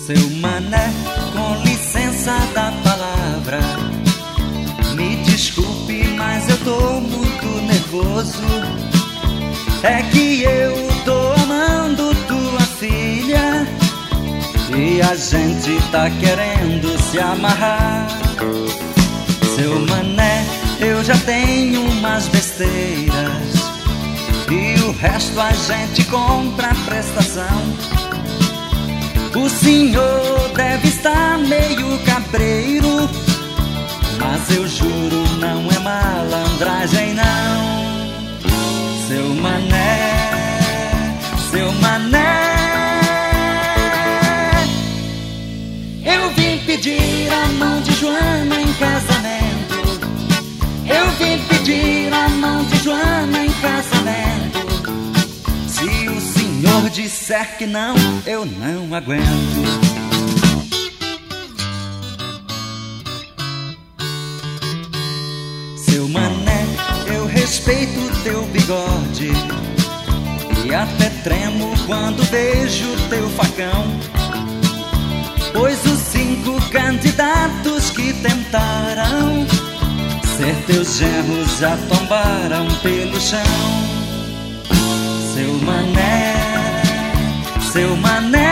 Seu mané, com licença da palavra, me desculpe, mas eu tô muito nervoso. É que eu tô amando tua filha e a gente tá querendo se amarrar. Seu mané, eu já tenho umas besteiras e o resto a gente compra a prestação. O senhor deve estar meio cabreiro, mas eu juro, não é malandragem não. Seu mané, seu mané, eu vim pedir a mão de Joana em casamento. Eu vim pedir a mão de Joana em casamento. Se o senhor disser que não, eu não aguento. Seu mané, eu respeito teu bigode e até tremo quando vejo teu facão, pois os 5 candidatos que tentaram ser teus genros já tombaram pelo chão. Seu mané, seu mané,